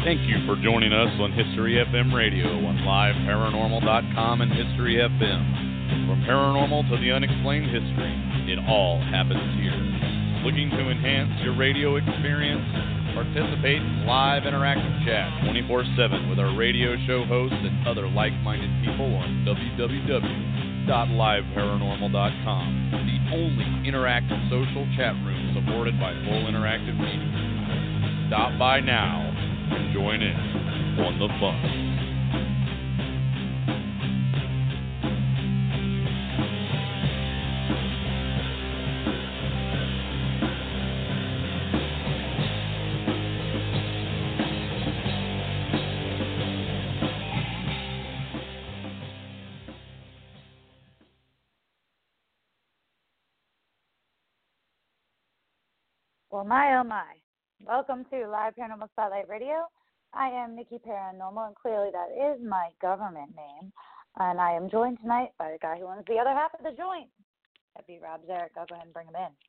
Thank you for joining us on History FM Radio on LiveParanormal.com and History FM. From paranormal to the unexplained history, it all happens here. Looking to enhance your radio experience? Participate in live interactive chat 24/7 with our radio show hosts and other like-minded people on www.liveparanormal.com, the only interactive social chat room supported by full interactive media. Stop by now and join in on the fun. Well, my oh my. Welcome to Live Paranormal Spotlight Radio. I am Nikki Paranormal, and clearly that is my government name. And I am joined tonight by the guy who owns the other half of the joint. That'd be Rob Zarek. I'll go ahead and bring him in.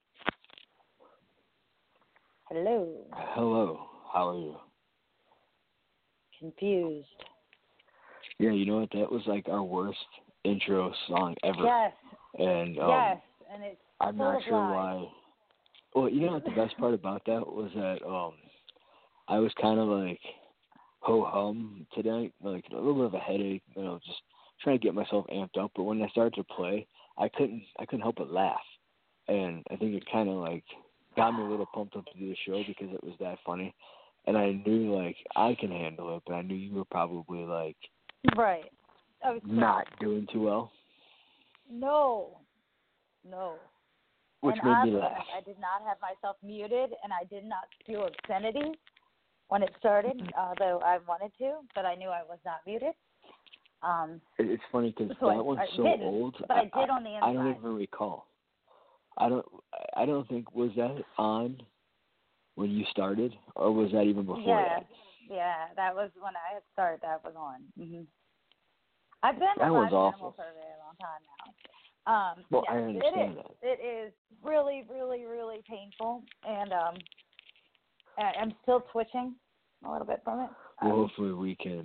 Hello. Hello. How are you? Confused. Yeah, you know what? That was like our worst intro song ever. Yes. And yes, and it's I'm full not of sure lies. why. Well, you know what the best part about that was that I was kind of like ho-hum tonight, like a little bit of a headache, just trying to get myself amped up. But when I started to play, I couldn't help but laugh, and I think it kind of like got me a little pumped up to do the show because it was that funny, and I knew like I can handle it, but I knew you were probably like right. I was not doing too well. No. Which and made honestly, me laugh. I did not have myself muted, and I did not spew obscenity when it started, though I wanted to, but I knew I was not muted. It's funny because so that one's so old. But I did on the inside. I don't even recall. I don't think, was that on when you started, or was that even before that? Yeah, that was when I had started. That was on. Mm-hmm. I've been that a one's live awful. animal for a very long time now. Well, yes, I understand that. It is really, really, really painful, and I'm still twitching a little bit from it. Well, hopefully we can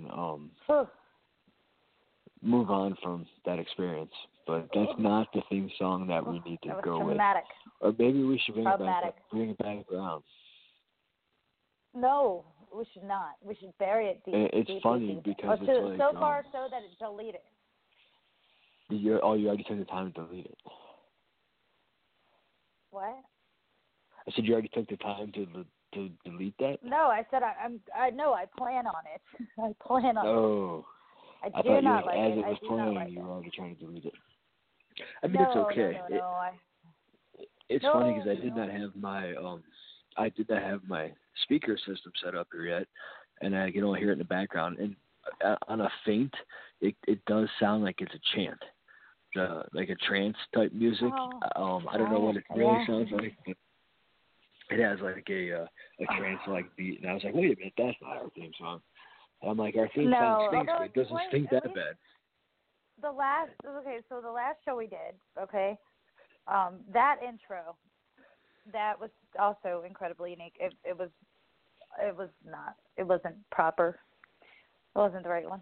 move on from that experience, but that's not the theme song that we need to go traumatic. with. Or maybe we should bring it back around. No, we should not. We should bury it deep. It's funny because it's like so far so that it's deleted. You already took the time to delete it. What? I said you already took the time to delete that? No, I said I plan on it. I plan on it. Oh. I thought do not you, like as it. it was I do playing, not like you it. were already trying to delete it. I mean, it's okay. It's funny because I did not have my speaker system set up here yet, and I can only hear it in the background. And on a faint, it does sound like it's a chant. Like a trance type music. I don't know what it really sounds like, but it has like a trance like beat. And I was like, wait a minute, that's not our theme song. And I'm like, our theme song stinks, but it doesn't stink that bad. So the last show we did, that intro, that was also incredibly unique. It wasn't proper. It wasn't the right one.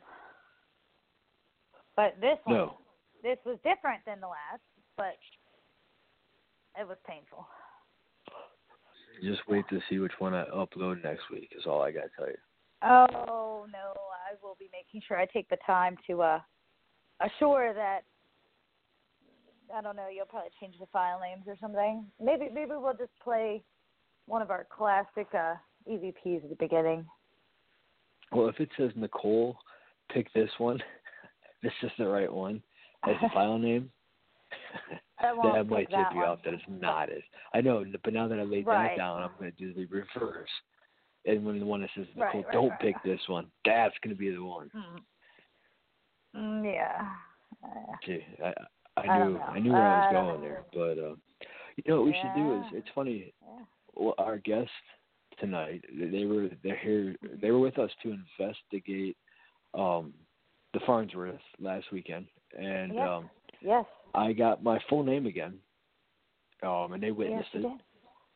But this one. No. This was different than the last, but it was painful. Just wait to see which one I upload next week is all I got to tell you. Oh, no, I will be making sure I take the time to assure that, I don't know, you'll probably change the file names or something. Maybe we'll just play one of our classic EVPs at the beginning. Well, if it says Nicole, pick this one, this is the right one. As the file name, that might tip you off that it's not it. I know, but now that I laid that down, I'm going to do the reverse. And when the one that says Nicole, don't pick this one, that's going to be the one. Yeah. See, I knew where I was going there, but you know what we should do is, it's funny. Well, our guests tonight, they were with us to investigate the Farnsworth last weekend. And yes. I got my full name again, and they witnessed it.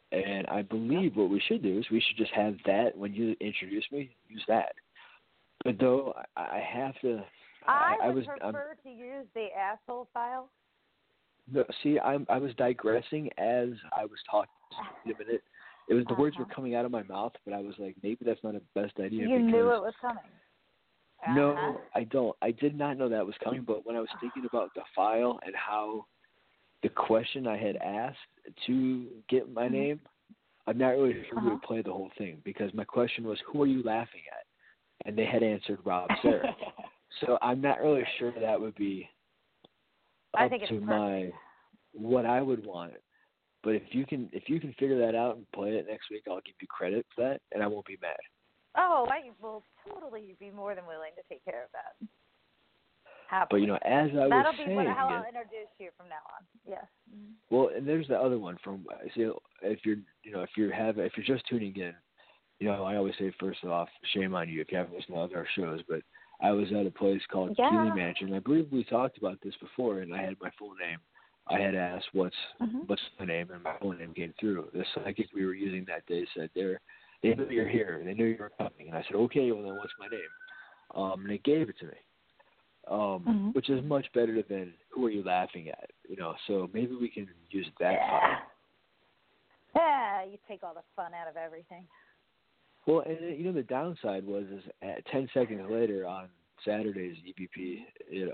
And I believe what we should do is we should just have that when you introduce me, use that. But though I have to, I would prefer to use the asshole file. No, see, I was digressing as I was talking. A minute, it was the words were coming out of my mouth, but I was like, maybe that's not a best idea. You knew it was coming. No, I don't. I did not know that was coming. But when I was thinking about the file and how the question I had asked to get my name, I'm not really sure we would play the whole thing because my question was, "Who are you laughing at?" And they had answered Rob Sarah. So I'm not really sure that would be up to my what I would want. But if you can figure that out and play it next week, I'll give you credit for that, and I won't be mad. Oh, I will totally be more than willing to take care of that. But Happily. as I was saying, that'll be how I'll introduce you from now on. Yes. Mm-hmm. Well, and there's the other one from if you're just tuning in, I always say first off, shame on you if you haven't listened to other shows. But I was at a place called Keeley Mansion. I believe we talked about this before, and I had my full name. I had asked what's my name, and my full name came through. The psychic we were using that day said they knew you're here, they knew you were coming, and I said, okay, well then what's my name? And they gave it to me, which is much better than who are you laughing at, So maybe we can use that file. Yeah, you take all the fun out of everything. Well, and the downside was at 10 seconds later on Saturday's EVP,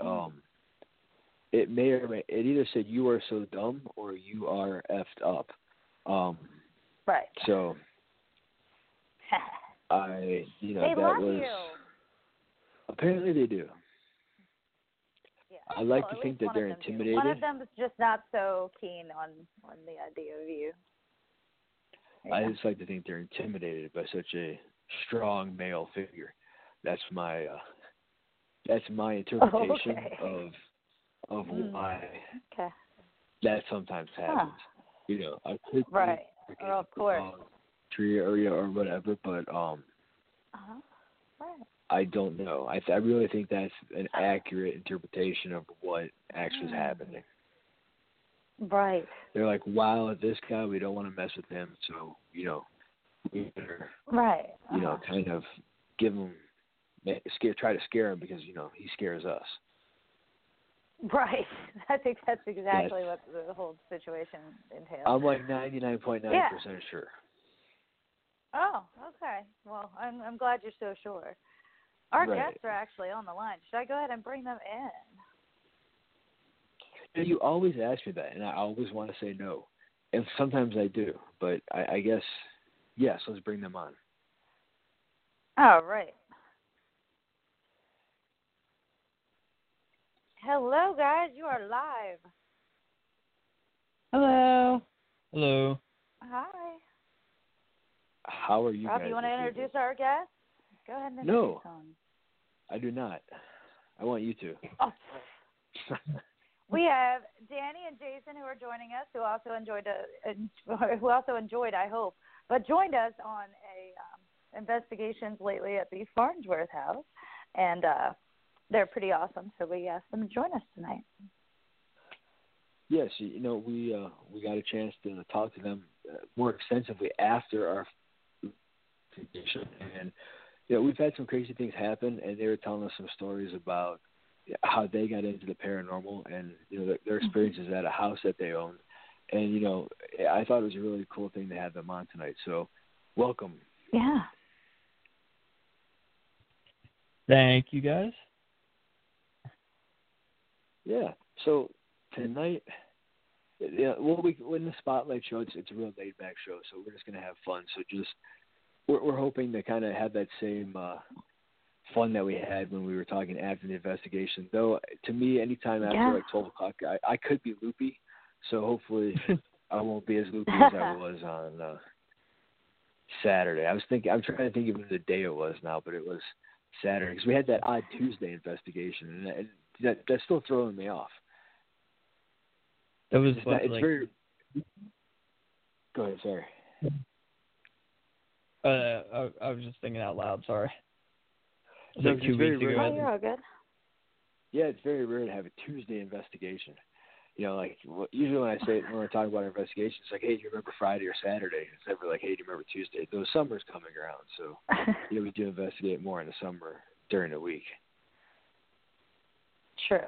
it may or may it either said you are so dumb or you are effed up. Right. So they that love was you. Apparently they do. Yeah. I like to think that they're intimidated. One of them is just not so keen on the idea of you. Yeah. I just like to think they're intimidated by such a strong male figure. That's my interpretation of why that sometimes happens. I could right, of course, tree area or whatever, but right. I don't know. I really think that's an accurate interpretation of what actually is happening. Right. They're like, wow, this guy, we don't want to mess with him, so we better, kind of give him, try to scare him because he scares us. Right. I think that's exactly what the whole situation entails. I'm like 99.9% sure. Oh, okay. Well, I'm glad you're so sure. Our guests are actually on the line. Should I go ahead and bring them in? You always ask me that, and I always want to say no. And sometimes I do, but I guess, yes, let's bring them on. All right. Hello, guys. You are live. Hello. Hello. Hi. How are you Rob, guys? You want to introduce our guest? Go ahead and introduce them. I do not. I want you to. Oh. We have Danny and Jason who are joining us, who also enjoyed, I hope, but joined us on investigations lately at the Farnsworth House, and they're pretty awesome. So we asked them to join us tonight. Yes, we got a chance to talk to them more extensively after our investigation, and we've had some crazy things happen, and they were telling us some stories about how they got into the paranormal and their experiences at a house that they owned. And I thought it was a really cool thing to have them on tonight. So welcome. Yeah. Thank you, guys. Yeah. So tonight, in the Spotlight show, it's a real laid back show, so we're just gonna have fun. So we're hoping to kind of have that same fun that we had when we were talking after the investigation. Though, to me, anytime after like 12 o'clock, I could be loopy. So hopefully I won't be as loopy as I was on Saturday. I'm trying to think of the day it was now, but it was Saturday because we had that odd Tuesday investigation, and that's still throwing me off. It was very. Go ahead, sorry. I was just thinking out loud. Sorry. No, like 2 weeks ago. Oh, you're all good. Yeah, it's very rare to have a Tuesday investigation. like usually when we're talking about our investigation, it's like, hey, do you remember Friday or Saturday? It's never like, hey, do you remember Tuesday? Though summer's coming around, so we do investigate more in the summer during the week. True.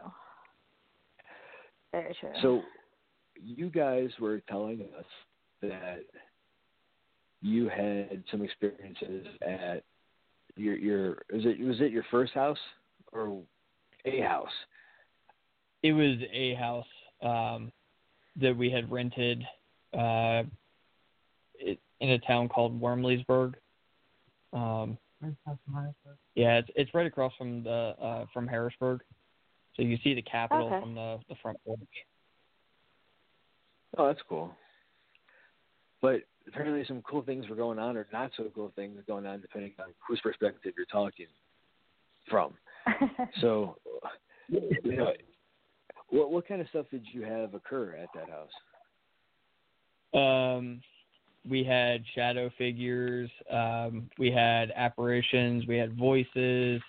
Very true. So you guys were telling us that you had some experiences at was it your first house or a house? It was a house that we had rented in a town called Wormleysburg. Yeah, it's right across from from Harrisburg, so you see the Capitol from the front porch. Oh, that's cool. But apparently some cool things were going on, or not so cool things going on, depending on whose perspective you're talking from. So, what kind of stuff did you have occur at that house? We had shadow figures. We had apparitions. We had voices.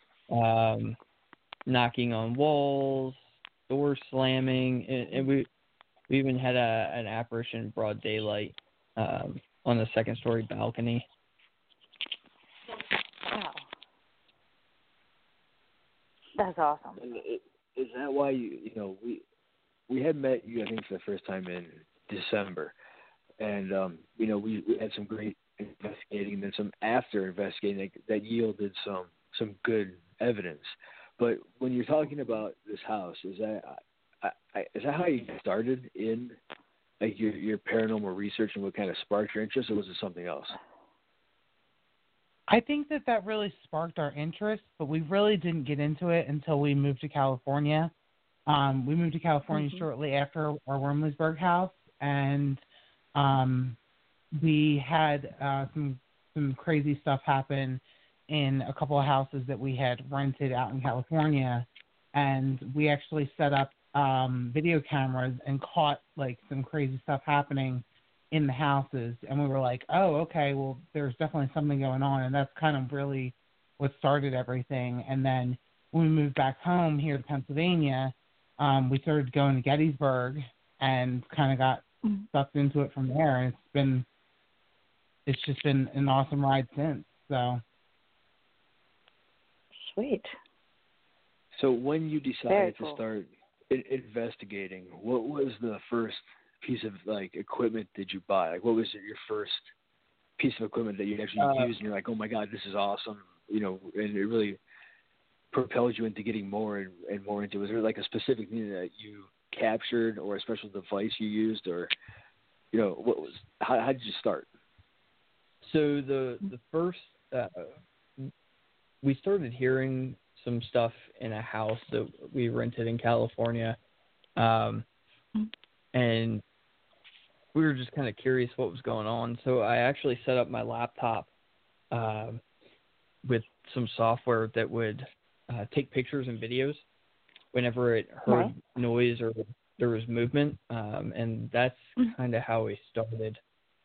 Knocking on walls, doors slamming, and we even had an apparition in broad daylight on the second-story balcony. Wow, that's awesome. And is that why we had met you, I think, for the first time in December, and we had some great investigating, and then some after investigating that yielded some good evidence. But when you're talking about this house, is that how you started in like your paranormal research, and what kind of sparked your interest, or was it something else? I think that really sparked our interest, but we really didn't get into it until we moved to California. We moved to California shortly after our Wormleysburg house, and we had some crazy stuff happen in a couple of houses that we had rented out in California, and we actually set up video cameras and caught like some crazy stuff happening in the houses, and we were like, oh, okay, well, there's definitely something going on, and that's kind of really what started everything. And then when we moved back home here to Pennsylvania, we started going to Gettysburg and kind of got sucked into it from there, and it's just been an awesome ride since. So sweet. So when you decided to start investigating, what was the first piece of like equipment did you buy? Like, what was your first piece of equipment that you actually used, and you're like, oh my God, this is awesome, and it really propelled you into getting more and more into it? Was there like a specific thing that you captured, or a special device you used, or how did you start? So the first we started hearing some stuff in a house that we rented in California, and we were just kind of curious what was going on. So I actually set up my laptop with some software that would take pictures and videos whenever it heard noise or there was movement, and that's kind of how we started.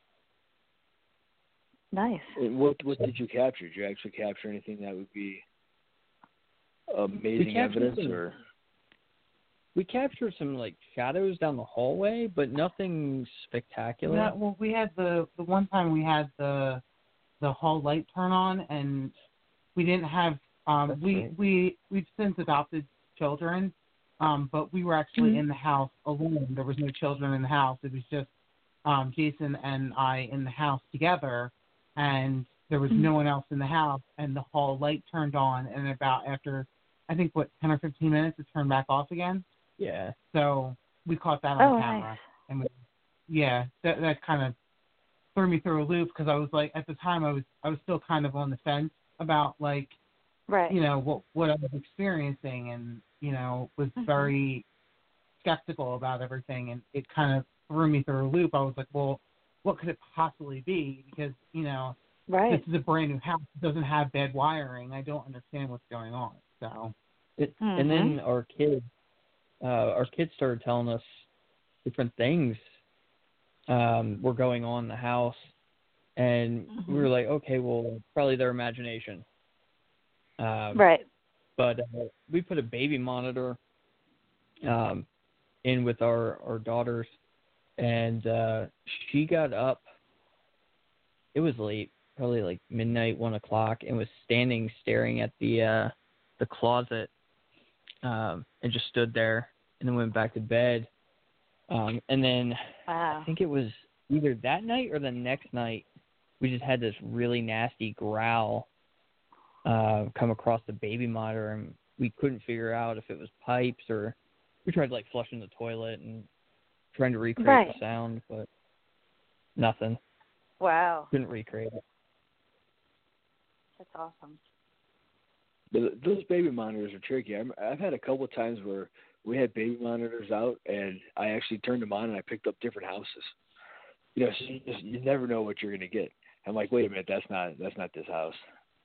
Nice. And what did you capture? Did you actually capture anything that would be amazing evidence, or? We captured some like shadows down the hallway, but nothing spectacular. Yeah, well, we had the one time we had the hall light turn on, and we didn't have we've since adopted children, but we were actually in the house alone. There was no children in the house. It was just Jason and I in the house together, and there was no one else in the house, and the hall light turned on, and about after, I think, 10 or 15 minutes, it turned back off again. Yeah. So we caught that on camera. Nice. And that kind of threw me through a loop, because I was like, at the time I was still kind of on the fence about like, what I was experiencing, and was very skeptical about everything, and it kind of threw me through a loop. I was like, well, what could it possibly be? Because this is a brand new house. It doesn't have bad wiring. I don't understand what's going on. So, and then our kids started telling us different things were going on in the house, and we were like, okay, well, probably their imagination. But we put a baby monitor in with our daughters, and she got up. It was late, probably like midnight, 1 o'clock, and was standing staring at the closet, and just stood there, and then went back to bed. And then I think it was either that night or the next night, we just had this really nasty growl come across the baby monitor, and we couldn't figure out if it was pipes, or we tried like flushing the toilet and trying to recreate the sound, but nothing. Wow. Couldn't recreate it. That's awesome. Those baby monitors are tricky. I've had a couple of times where we had baby monitors out, and I actually turned them on and I picked up different houses. So you never know what you're going to get. I'm like, wait a minute, that's not this house.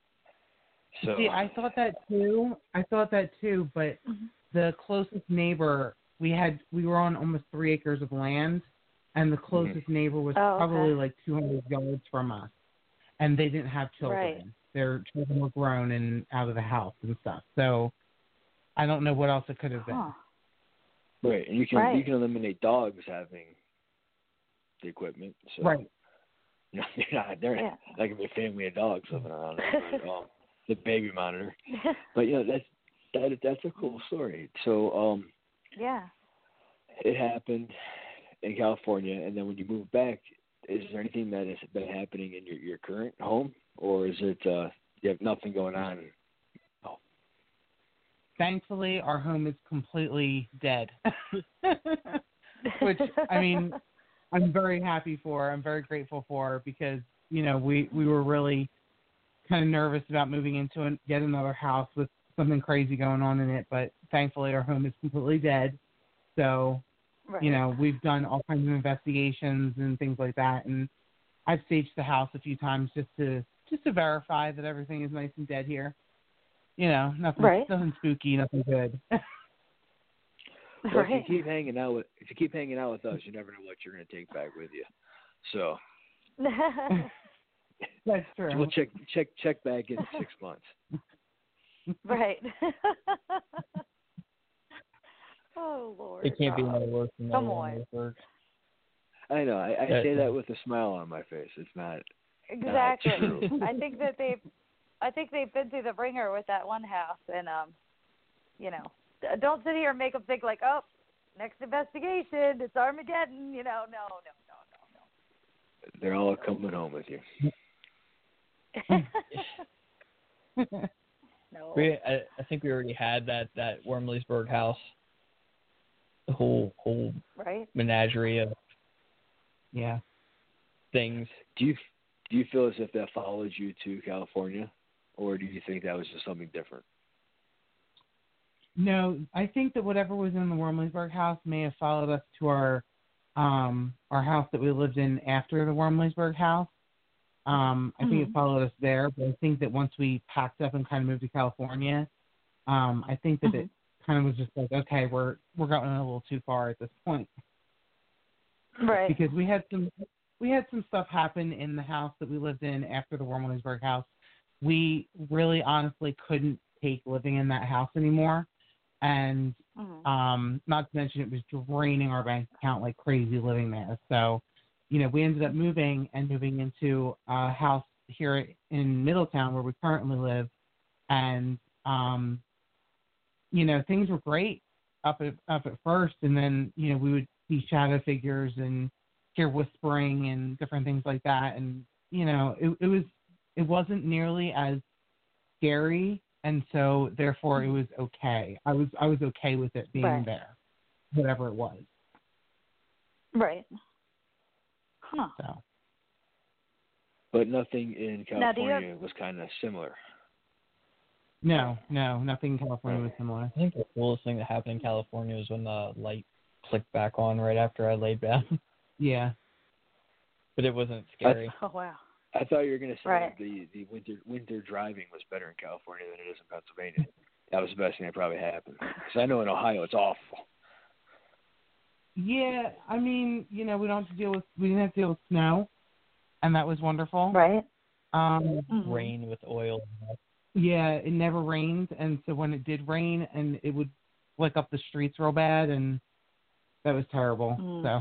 So see, I thought that too, but the closest neighbor we were on almost 3 acres of land, and the closest neighbor was probably like 200 yards from us, and they didn't have children. Right. Their children were grown and out of the house and stuff. So I don't know what else it could have been. Right, and you can eliminate dogs having the equipment. So. Right. They're not gonna be a family of dogs living around there, the baby monitor. But that's a cool story. So it happened in California, and then when you moved back, is there anything that has been happening in your current home, or is it you have nothing going on? Oh. Thankfully, our home is completely dead, which I mean, I'm very happy for. I'm very grateful for, because we were really kind of nervous about moving into yet another house with something crazy going on in it, but thankfully our home is completely dead. So. Right. We've done all kinds of investigations and things like that, and I've staged the house a few times just to verify that everything is nice and dead here. Nothing spooky, nothing good. Well, if you keep hanging out with us, you never know what you're going to take back with you. So that's true. We'll check back in 6 months. Right. Oh, Lord. It can't be any worse than Come on. I know. I say that with a smile on my face. It's not exactly. Not true. I think they've been through the ringer with that one house, and don't sit here and make them think like, oh, next investigation, it's Armageddon. No. They're all coming home with you. No. I think we already had that Wormleysburg house. The whole menagerie of things. Do you feel as if that followed you to California, or do you think that was just something different? No, I think that whatever was in the Wormleysburg house may have followed us to our house that we lived in after the Wormleysburg house. I think it followed us there, but I think that once we packed up and kind of moved to California, I think that it kind of was just like, okay, we're going a little too far at this point. Right. Because we had some stuff happen in the house that we lived in after the Wormleysburg house. We really honestly couldn't take living in that house anymore. And not to mention it was draining our bank account like crazy living there. So, we ended up moving into a house here in Middletown where we currently live. And things were great up at first, and then we would see shadow figures and hear whispering and different things like that, and it wasn't nearly as scary, and so therefore it was okay. I was okay with it being there, whatever it was. Right. Huh. So. But nothing in California was kind of similar. No, nothing in California was similar. I think the coolest thing that happened in California was when the light clicked back on right after I laid down. Yeah. But it wasn't scary. Oh, wow. I thought you were going to say the winter driving was better in California than it is in Pennsylvania. That was the best thing that probably happened. Because I know in Ohio it's awful. Yeah, I mean, we didn't have to deal with snow, and that was wonderful. Right. Rain with oil. Yeah, it never rained, and so when it did rain, and it would flick up the streets real bad, and That was terrible.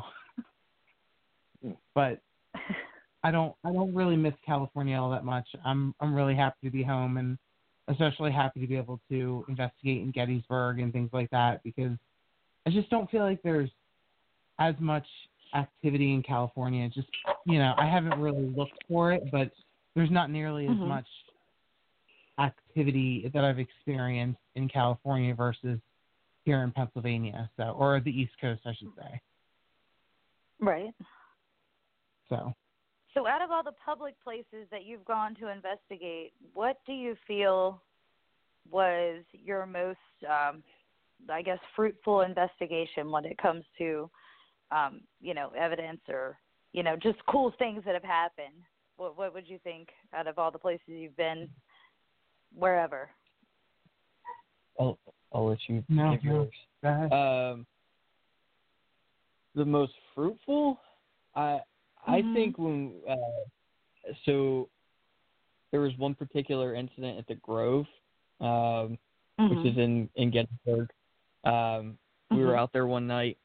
So, but I don't really miss California all that much. I'm really happy to be home, and especially happy to be able to investigate in Gettysburg and things like that, because I just don't feel like there's as much activity in California. Just, I haven't really looked for it, but there's not nearly as much activity that I've experienced in California versus here in Pennsylvania, or the East Coast, I should say. Right. So out of all the public places that you've gone to investigate, what do you feel was your most, fruitful investigation when it comes to, evidence or, just cool things that have happened? What would you think out of all the places you've been, wherever? I'll let you give yours. Go ahead. The most fruitful, I think when so there was one particular incident at the Grove, which is in Gettysburg. We were out there one night,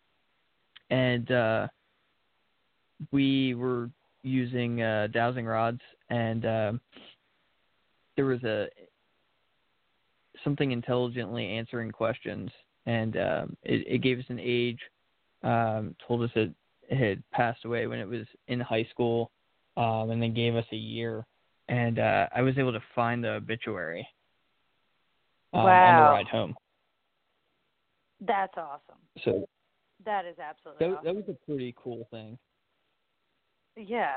and we were using dowsing rods, and there was something intelligently answering questions, and it gave us an age, told us it had passed away when it was in high school, and then gave us a year, and I was able to find the obituary on the ride home. That's awesome. So that is absolutely awesome. That was a pretty cool thing. Yeah.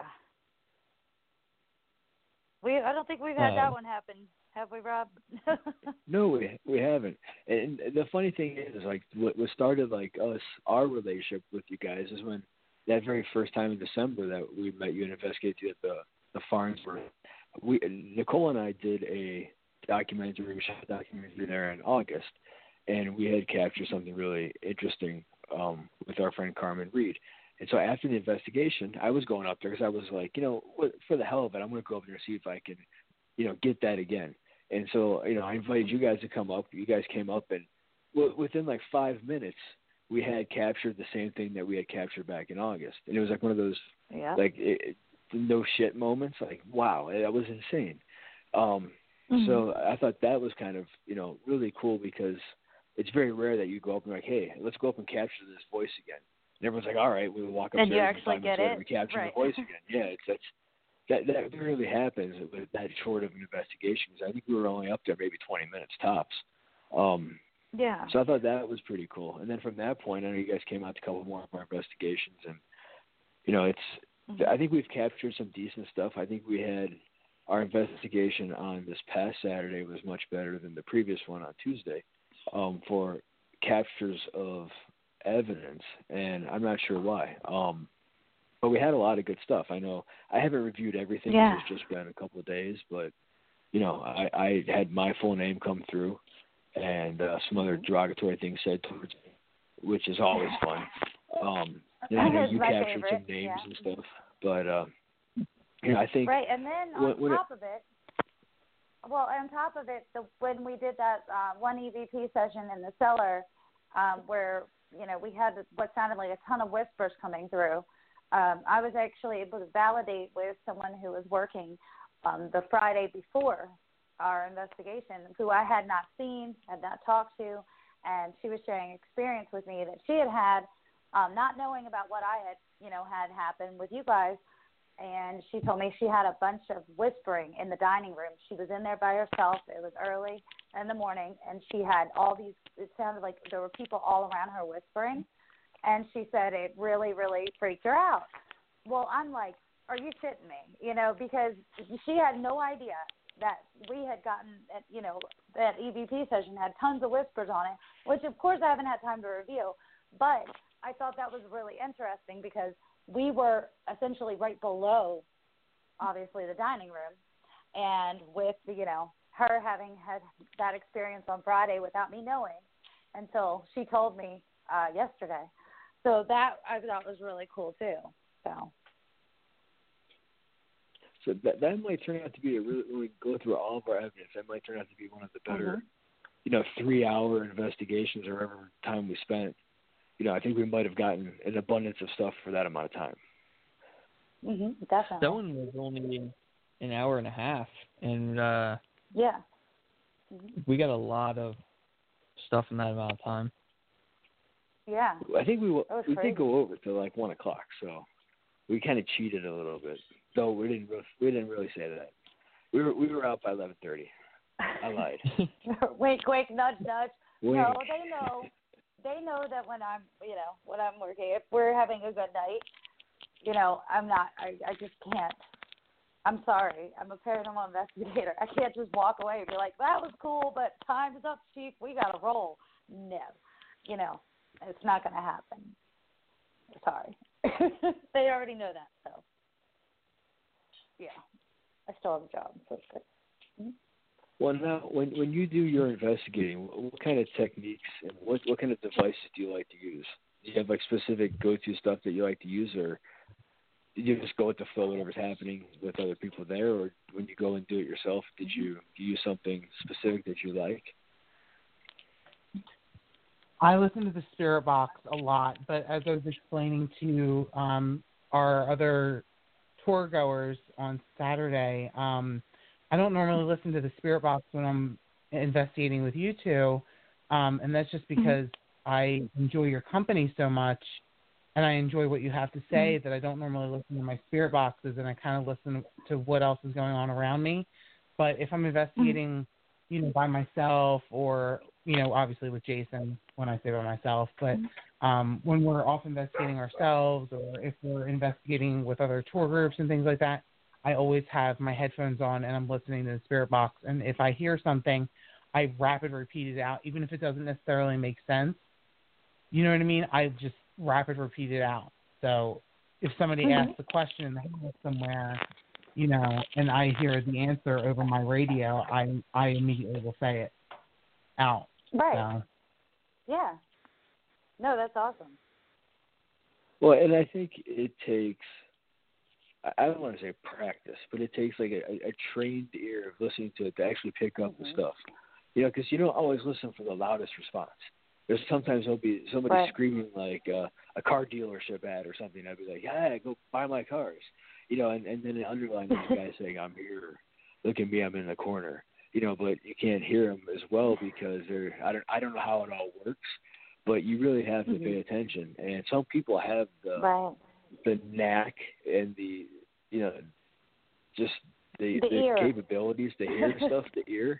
I don't think we've had that one happen, have we, Rob? No, we haven't. And the funny thing is, like, what started, like, our relationship with you guys is when that very first time in December that we met you and investigated you at the Farnsworth. Nicole and I did we shot a documentary there in August, and we had captured something really interesting with our friend Carmen Reed. And so after the investigation, I was going up there because I was like, for the hell of it, I'm going to go up there and see if I can, get that again. And so, I invited you guys to come up. You guys came up, and within like 5 minutes, we had captured the same thing that we had captured back in August. And it was like one of those, no shit moments. Like, wow, that was insane. So I thought that was kind of, really cool, because it's very rare that you go up and like, hey, let's go up and capture this voice again. And everyone's like, all right, we'll walk upstairs and you actually get it. We capture the voice again. Yeah, that rarely happens with that short of an investigation. Because I think we were only up there maybe 20 minutes tops. Yeah. So I thought that was pretty cool. And then from that point, I know you guys came out to a couple more of our investigations, and I think we've captured some decent stuff. I think we had our investigation on this past Saturday was much better than the previous one on Tuesday for captures of evidence, and I'm not sure why. But we had a lot of good stuff. I know I haven't reviewed everything. Yeah. It's just been a couple of days, but I had my full name come through, and some other derogatory things said towards me, which is always fun. And I know you captured some names and stuff, but I think right. And then on top of it, when we did that one EVP session in the cellar, where we had what sounded like a ton of whispers coming through, I was actually able to validate with someone who was working the Friday before our investigation, who I had not seen, had not talked to, and she was sharing experience with me that she had not knowing about what I had, had happened with you guys. And she told me she had a bunch of whispering in the dining room. She was in there by herself. It was early in the morning, and she had all these, it sounded like there were people all around her whispering. And she said it really, really freaked her out. Well, I'm like, are you shitting me? Because she had no idea that we had gotten, that EVP session had tons of whispers on it, which, of course, I haven't had time to review. But I thought that was really interesting because we were essentially right below, obviously, the dining room. And with, her having had that experience on Friday without me knowing until she told me yesterday. So that I thought was really cool, too. So that might turn out to be when we go through all of our evidence, that might turn out to be one of the better, 3-hour investigations or whatever time we spent. I think we might have gotten an abundance of stuff for that amount of time. Definitely. That one was only an hour and a half, and yeah. we got a lot of stuff in that amount of time. Yeah. I think we crazy. did go over to like 1 o'clock, so we kind of cheated a little bit. Though we didn't really say that. We were out by 11:30. I lied. Wink, wink, nudge, nudge. Wink. No, they know that when I'm working, if we're having a good night, I'm not. I just can't. I'm sorry. I'm a paranormal investigator. I can't just walk away and be like, that was cool, but time's up, Chief. We got to roll. No. It's not going to happen. Sorry. They already know that, so. Yeah. I still have a job, so it's good. Mm-hmm. Well, now, when you do your investigating, what kind of techniques and what kind of devices do you like to use? Do you have, like, specific go-to stuff that you like to use, or did you just go with the flow, whatever's happening with other people there, or when you go and do it yourself, did you use something specific that you like? I listen to the Spirit Box a lot, but as I was explaining to our other tour goers on Saturday, I don't normally listen to the Spirit Box when I'm investigating with you two, and that's just because I enjoy your company so much, and I enjoy what you have to say that I don't normally listen to my Spirit Boxes, and I kind of listen to what else is going on around me. But if I'm investigating, by myself or, obviously with Jason when I say by myself, but when we're off investigating ourselves or if we're investigating with other tour groups and things like that, I always have my headphones on and I'm listening to the Spirit Box. And if I hear something, I rapid repeat it out, even if it doesn't necessarily make sense. You know what I mean? I just rapid repeat it out. So if somebody asks a question in the house somewhere, and I hear the answer over my radio, I immediately will say it out. Right. So. Yeah. No, that's awesome. Well, and I think it takes, I don't want to say practice, but it takes like a trained ear of listening to it to actually pick up the stuff. Because you don't always listen for the loudest response. Sometimes there'll be somebody screaming like a car dealership ad or something. I'd be like, yeah, go buy my cars. And then underlying this guy saying, I'm here, look at me, I'm in the corner. But you can't hear them as well because I don't know how it all works, but you really have to pay attention. And some people have the knack and the just the capabilities to hear stuff, the ear.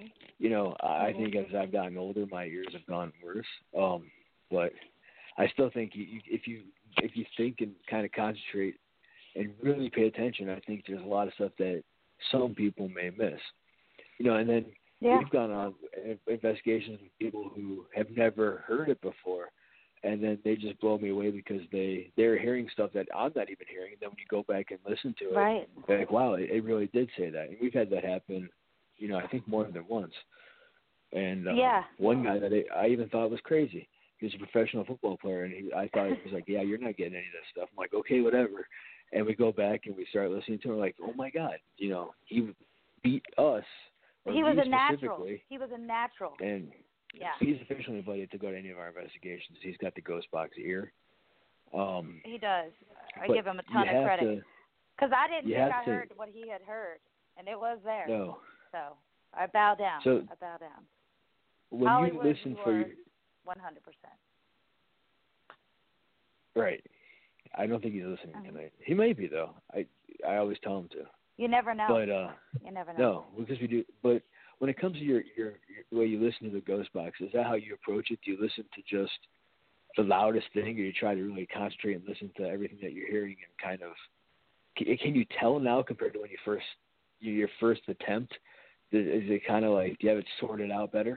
I think as I've gotten older, my ears have gotten worse. But I still think if you think and kind of concentrate and really pay attention, I think there's a lot of stuff that some people may miss. And then we've gone on investigations with people who have never heard it before, and then they just blow me away because they're hearing stuff that I'm not even hearing. And then when you go back and listen to it, they're like, wow, it really did say that. And we've had that happen, I think more than once. And one guy that I even thought was crazy. He was a professional football player, and I thought he was like, yeah, you're not getting any of this stuff. I'm like, okay, whatever. And we go back and we start listening to him like, oh, my God, he beat us. He was a natural. He was a natural. And he's officially invited to go to any of our investigations. He's got the Ghost Box ear. He does. I give him a ton of credit. Because I didn't think I heard what he had heard, and it was there. No. So I bow down. So I bow down. When Hollywood, you listen for your 100%. Right. I don't think he's listening tonight. He may be, though. I always tell him to. You never know. But you never know. No, because we do. But when it comes to your the way you listen to the Ghost Box, is that how you approach it? Do you listen to just the loudest thing, or you try to really concentrate and listen to everything that you're hearing and kind of? Can you tell now compared to when your first attempt? Is it kind of like, do you have it sorted out better?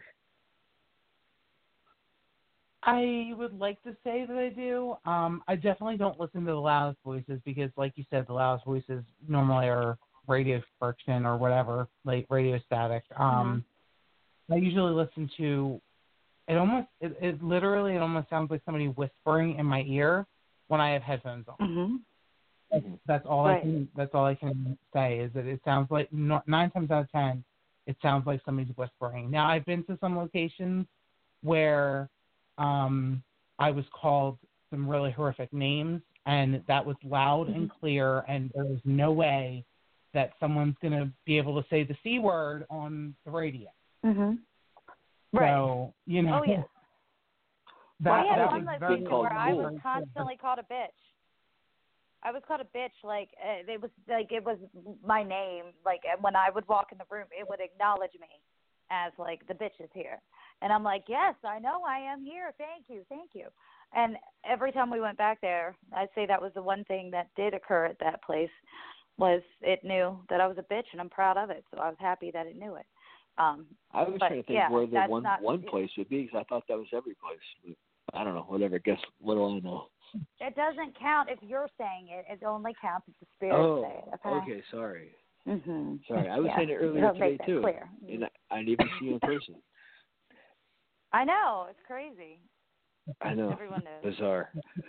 I would like to say that I do. I definitely don't listen to the loudest voices because, like you said, the loudest voices normally are radio friction or whatever, like radio static. I usually listen to it. It literally almost sounds like somebody whispering in my ear when I have headphones on. That's all I can. That's all I can say is that it sounds like 9 times out of 10, it sounds like somebody's whispering. Now I've been to some locations where I was called some really horrific names, and that was loud and clear, and there was no way that someone's going to be able to say the C word on the radio. Mhm. Right. So, you know. Oh, yeah. That one was location very where I was very constantly called a bitch. I was called a bitch, like it was my name. Like when I would walk in the room, it would acknowledge me as like the bitch is here, and I'm like, yes, I know I am here. Thank you. And every time we went back there, I'd say that was the one thing that did occur at that place, was it knew that I was a bitch, and I'm proud of it. So I was happy that it knew it. I was trying to think where the one place would be, because I thought that was every place. But I don't know. Whatever. Guess what do I know? It doesn't count if you're saying it. It only counts if the spirits say it. Okay. Sorry. Mhm. Sorry, I was saying it earlier today too. Clear. And I didn't even see you in person. I know, it's crazy. I know. Everyone knows. Bizarre.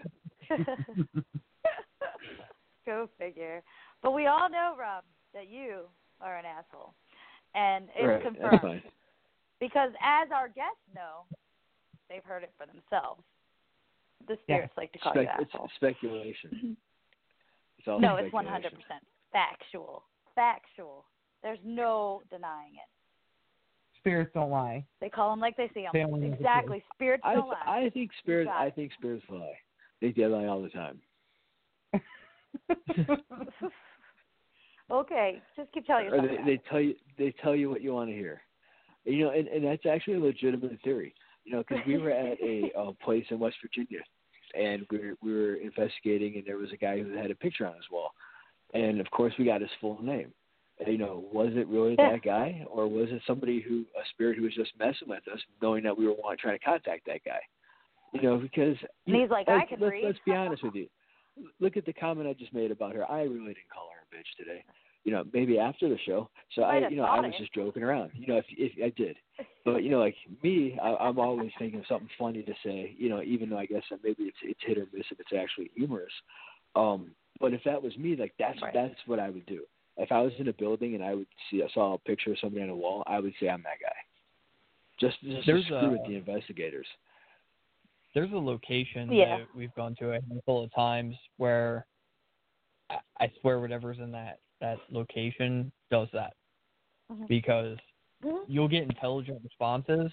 Go figure. But we all know, Rob, that you are an asshole. And it's confirmed. That's fine. Because as our guests know, they've heard it for themselves. The spirits like to call you asshole. It's speculation. It's all no, speculation. It's 100% factual. Factual. There's no denying it. Spirits don't lie. They call them like they see them. Exactly. Spirits don't lie. I think spirits lie. They lie all the time. Okay, just keep telling yourself. They tell you what you want to hear. You know, and that's actually a legitimate theory. You know, because we were at a place in West Virginia, and we were investigating, and there was a guy who had a picture on his wall, and of course we got his full name. And, you know, was it really that guy, or was it somebody a spirit who was just messing with us, knowing that we were trying to contact that guy? You know, because and he's like, I can read. Let's be honest with you. Look at the comment I just made about her. I really didn't call her a bitch today. You know, maybe after the show. So I was just joking around. You know, if I did, but you know, like me, I'm always thinking of something funny to say. You know, even though I guess maybe it's hit or miss if it's actually humorous. But if that was me, like that's what I would do. If I was in a building and I saw a picture of somebody on a wall, I would say I'm that guy. Just to screw with the investigators. There's a location that we've gone to a handful of times where I swear whatever's in that location does that. Because you'll get intelligent responses,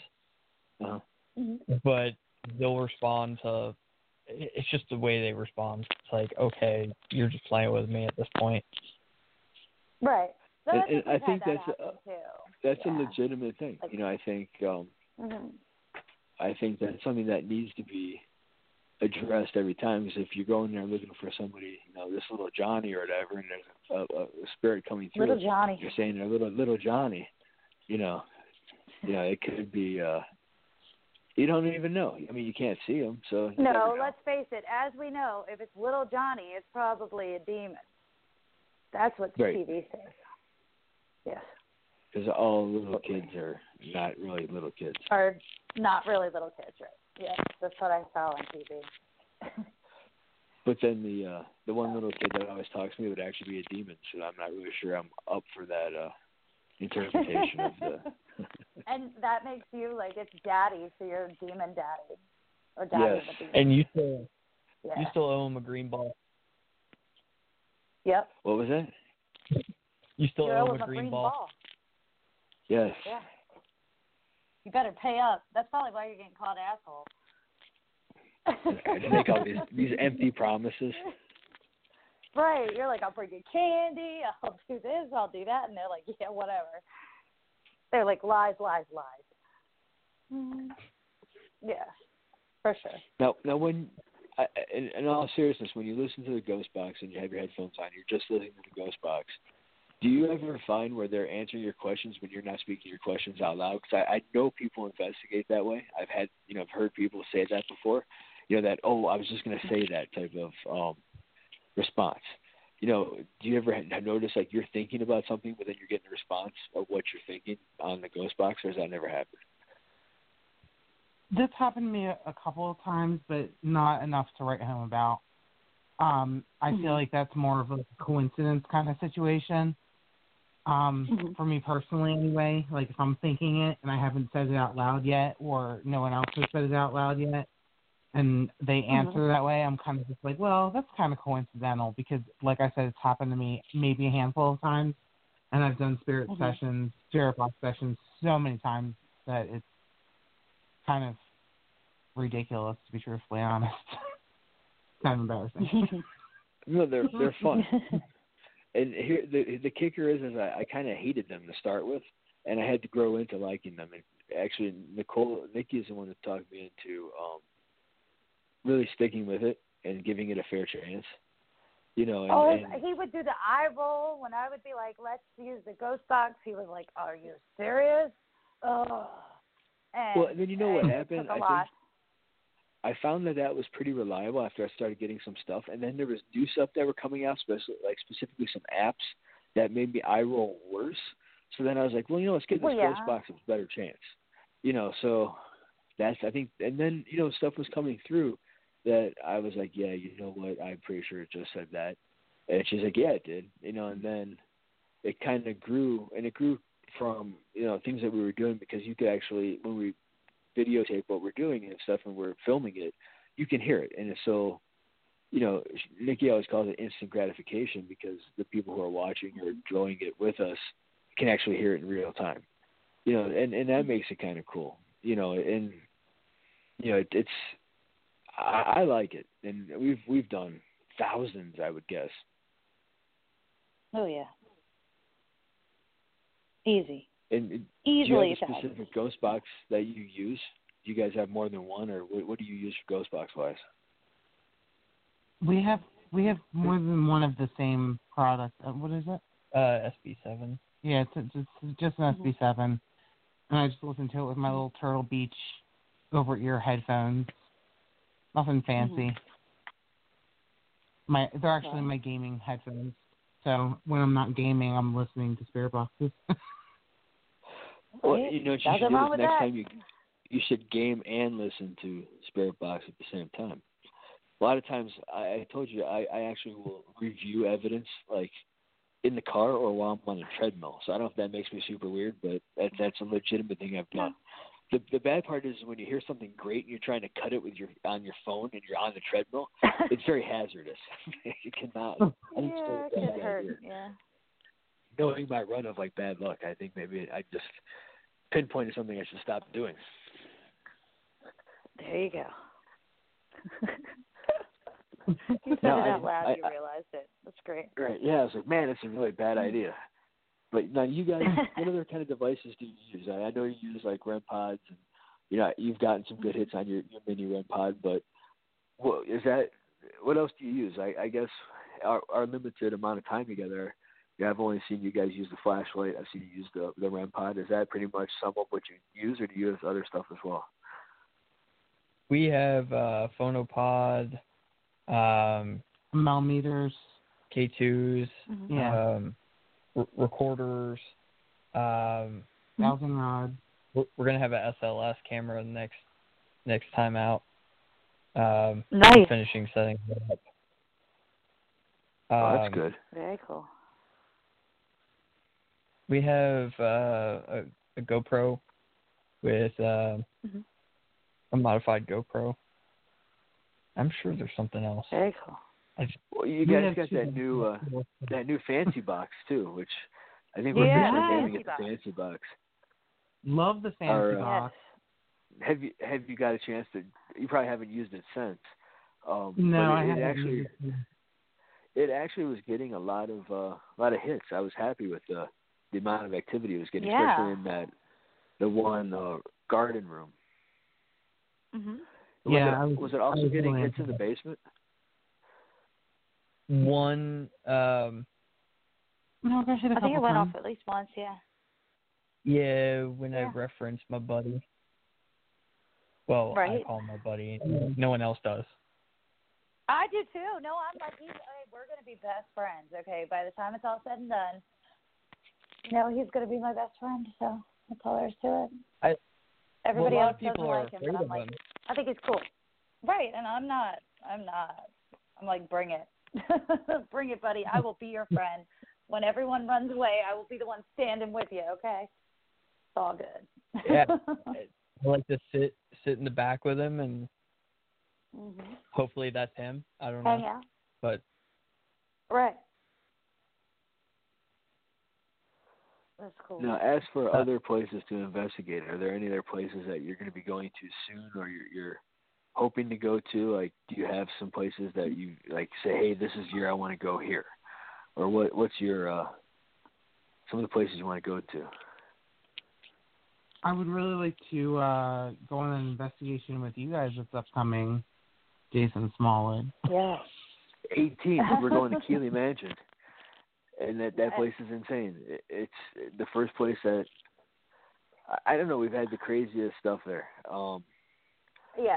but they'll respond to – it's just the way they respond. It's like, okay, you're just playing with me at this point. Right. So and I think that's a legitimate thing. You know, I think I think that's something that needs to be addressed every time. Because if you're going there looking for somebody, you know, this little Johnny or whatever, and there's a spirit coming through, little Johnny, you're saying they're little Johnny. You know, it could be. You don't even know. I mean, you can't see them, so. No, let's face it. As we know, if it's little Johnny, it's probably a demon. That's what the TV says. Yes. Because all little kids are not really little kids. Are not really little kids, right? Yes, that's what I saw on TV. But then the one little kid that always talks to me would actually be a demon, so I'm not really sure I'm up for that interpretation of the. And that makes you like it's daddy, so you're a demon daddy, or daddy of a demon. And you still owe him a green ball. Yep. What was that? You still owe him a green ball. Yes. Yeah. You better pay up. That's probably why you're getting called asshole. I just make all these empty promises. Right. You're like, I'll bring you candy. I'll do this. I'll do that. And they're like, yeah, whatever. They're like, lies, lies, lies. Mm-hmm. Yeah, for sure. Now when, in all seriousness, when you listen to the Ghost Box and you have your headphones on, you're just listening to the Ghost Box. Do you ever find where they're answering your questions when you're not speaking your questions out loud? Because I know people investigate that way. I've heard people say that before. You know, that, I was just going to say that type of response. You know, do you ever notice like you're thinking about something, but then you're getting a response of what you're thinking on the Ghost Box, or has that never happened? This happened to me a couple of times, but not enough to write home about. I feel like that's more of a coincidence kind of situation. For me personally anyway, like if I'm thinking it and I haven't said it out loud yet, or no one else has said it out loud yet, and they answer that way, I'm kind of just like, well, that's kind of coincidental because, like I said, it's happened to me maybe a handful of times, and I've done spirit box sessions so many times that it's kind of ridiculous, to be truthfully honest. Kind of embarrassing. No, they're fun. And here the kicker is I kind of hated them to start with, and I had to grow into liking them. And actually, Nikki is the one that talked me into really sticking with it and giving it a fair chance. You know, and he would do the eye roll when I would be like, "Let's use the ghost box." He was like, "Are you serious?" Oh. Well, then you know what happened? I found that was pretty reliable after I started getting some stuff, and then there was new stuff that were coming out, specifically some apps that made me eye roll worse. So then I was like, well, let's give this ghost box a better chance. So that's, I think, and then stuff was coming through that I was like, yeah, you know what? I'm pretty sure it just said that, and she's like, yeah, it did. And then it kind of grew, and it grew from things that we were doing, because you could actually, when we videotape what we're doing and stuff and we're filming it, you can hear it. And so, Nikki always calls it instant gratification, because the people who are watching or enjoying it with us can actually hear it in real time. And that makes it kind of cool. It's I like it, and we've done thousands, I would guess. Oh yeah. Easy. And easily. Do you have a specific ghost box that you use? Do you guys have more than one, or what do you use for ghost box wise? We have more than one of the same product. What is it? SB7. Yeah, it's just an SB7, and I just listen to it with my little Turtle Beach over-ear headphones. Nothing fancy. They're actually my gaming headphones. So when I'm not gaming, I'm listening to spirit boxes. Well, what you should do is next time you should game and listen to spirit box at the same time. A lot of times, I told you, I actually will review evidence like in the car or while I'm on a treadmill. So I don't know if that makes me super weird, but that's a legitimate thing I've done. The bad part is when you hear something great and you're trying to cut it on your phone and you're on the treadmill, it's very hazardous. You cannot. Yeah, it could hurt. Yeah. Knowing my run of like bad luck, I think maybe I just pinpointed something I should stop doing. There you go. You said it out loud. You realized it. That's great. Right. Yeah. I was like, man, it's a really bad idea. But now you guys, what other kind of devices do you use? I know you use like REM pods, and you've gotten some good hits on your mini REM pod. But what else do you use? I guess our limited amount of time together, I've only seen you guys use the flashlight. I've seen you use the REM pod. Is that pretty much some of what you use, or do you use other stuff as well? We have Phonopod, Millimeters, K2s, recorders. Dowsing rod. We're gonna have a SLS camera next time out. Nice. Finishing setting it up. That's good. Very cool. We have a GoPro with a modified GoPro. I'm sure there's something else. Very cool. Well, you guys got that new fancy box too, which I think we're naming it the fancy box. Love the fancy box. Have you got a chance to? You probably haven't used it since. No, I haven't. It actually was getting a lot of hits. I was happy with the amount of activity it was getting, especially in the one garden room. Mm-hmm. Was it also getting hits in the basement? One. No, I think it went off at least once. Yeah. Yeah, when I referenced my buddy. Well, I call him my buddy. No one else does. I do too. No, I'm like, we're going to be best friends. Okay, by the time it's all said and done, he's going to be my best friend. So that's all there is to it. Everybody else doesn't like him, but I'm like, I think he's cool. Right, and I'm not. I'm like, bring it. Bring it, buddy. I will be your friend. When everyone runs away, I will be the one standing with you, okay? It's all good. Yeah. I like to sit in the back with him and Hopefully that's him. I don't know. Yeah. But Right. That's cool. Now, as for other places to investigate, are there any other places that you're going to be going to soon, or you're hoping to go to? Like, do you have some places that you like say, hey, this is year I want to go here, or what's your some of the places you want to go to? I would really like to go on an investigation with you guys that's upcoming, Jason Smallwood. Yes. 18th, we're going to Keeley Mansion, and that place is insane. It's the first place that I don't know. We've had the craziest stuff there. Yeah.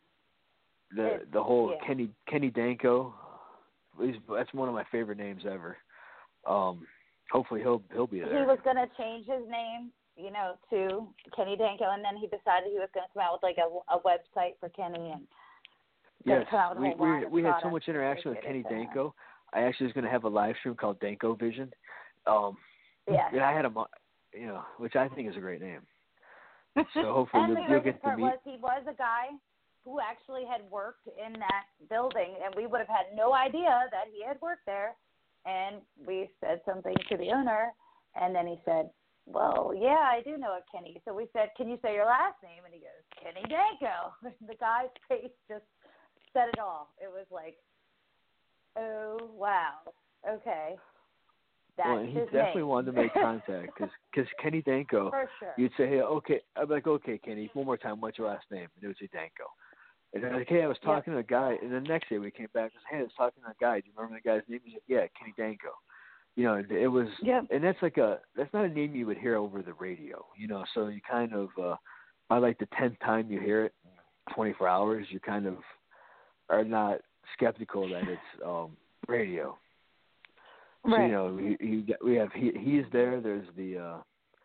The whole Kenny Danko. That's one of my favorite names ever. Hopefully he'll be there. He was gonna change his name, to Kenny Danko, and then he decided he was gonna come out with like a website for Kenny and. Yes, we had so much interaction with Kenny Danko. I actually was going to have a live stream called Danko Vision. And I had him, which I think is a great name. So hopefully you'll get to meet. He was a guy who actually had worked in that building, and we would have had no idea that he had worked there. And we said something to the owner, and then he said, well, yeah, I do know a Kenny. So we said, can you say your last name? And he goes, Kenny Danko. The guy's face just said it all. It was like, oh, wow, okay. He definitely wanted to make contact because Kenny Danko, for sure. You'd say, hey, okay. I'd be like, okay, Kenny, one more time, what's your last name? And it would say Danko. And I'm like, hey, I was talking to a guy. And the next day we came back and said, hey, I was talking to a guy. Do you remember the guy's name? He's like, yeah, Kenny Danko. It was, and that's that's not a name you would hear over the radio, so you kind of, by like the 10th time you hear it, 24 hours, you kind of are not skeptical that it's radio. Right. So, we have he's there. There's the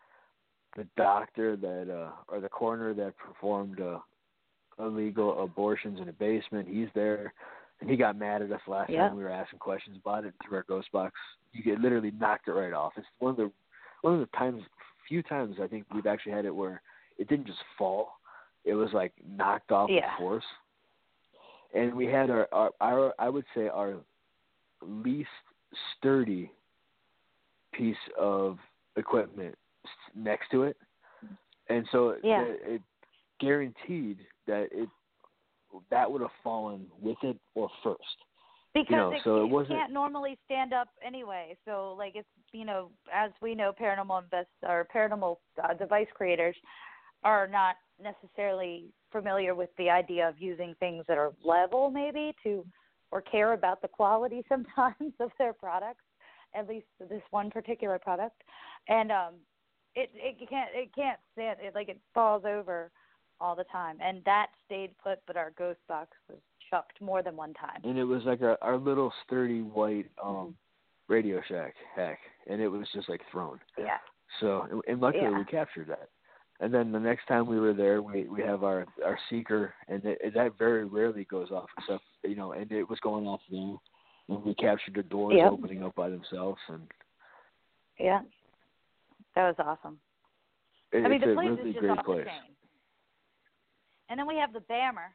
doctor that or the coroner that performed illegal abortions in a basement. He's there, and he got mad at us last time we were asking questions about it through our ghost box. You get literally knocked it right off. It's one of the few times I think we've actually had it where it didn't just fall. It was like knocked off with force. And we had our I would say our least sturdy piece of equipment next to it, and so it guaranteed that that would have fallen with it or first. Because it can't normally stand up anyway. So like it's as we know, paranormal device creators are not necessarily familiar with the idea of using things that are level maybe or care about the quality sometimes of their products, at least this one particular product. And it can't stand it, like it falls over all the time. And that stayed put, but our ghost box was chucked more than one time. And it was like our little sturdy white Radio Shack hack, and it was just like thrown. Yeah. So and luckily we captured that. And then the next time we were there, we have our seeker, and that very rarely goes off, except and it was going off there, and we captured the doors opening up by themselves, and that was awesome. The place really is just great off place. the chain. And then we have the Bammer.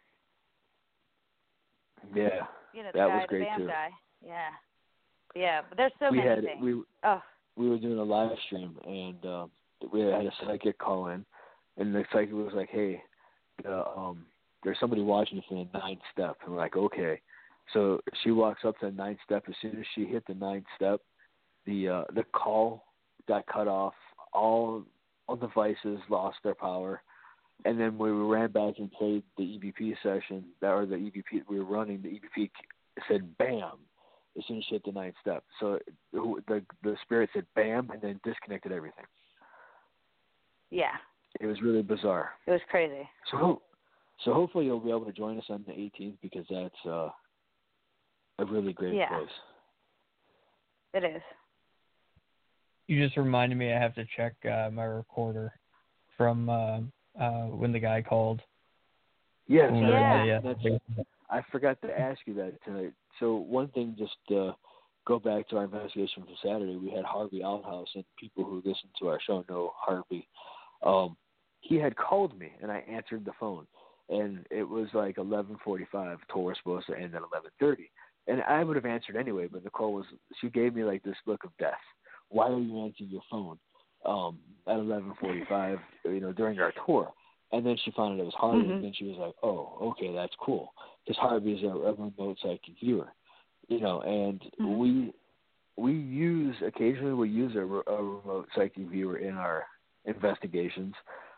Yeah, the that guy, was great the Bam too. guy. Yeah, but there's so many things. We were doing a live stream, and we had a psychic call in, and the psychic was like, "Hey, there's somebody watching you from the 9th step," and we're like, "Okay." So she walks up to the 9th step. As soon as she hit the 9th step, the call got cut off. All devices lost their power. And then when we ran back and played the EVP session, or the EVP we were running, the EVP said "bam" as soon as she hit the 9th step. So the spirit said "bam" and then disconnected everything. Yeah. It was really bizarre. It was crazy. So hopefully you'll be able to join us on the 18th, because that's a really great place. It is. You just reminded me I have to check my recorder from when the guy called. Yes, yeah. I forgot to ask you that tonight. So one thing, just go back to our investigation from Saturday. We had Harvey Outhouse, and people who listen to our show know Harvey. He had called me, and I answered the phone. and it was like 11:45. Tour was supposed to end at 11:30, and I would have answered anyway. But Nicole she gave me like this look of death. Why are you answering your phone at 11:45? During our tour. And then she found out it was Harvey, and then she was like, "Oh, okay, that's cool." Because Harvey is a remote psychic viewer, and we occasionally use a remote psychic viewer in our investigations.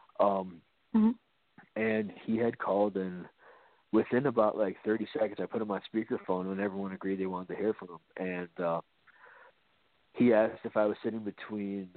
And he had called, and within about like 30 seconds, I put him on speakerphone when everyone agreed they wanted to hear from him. And he asked if I was sitting between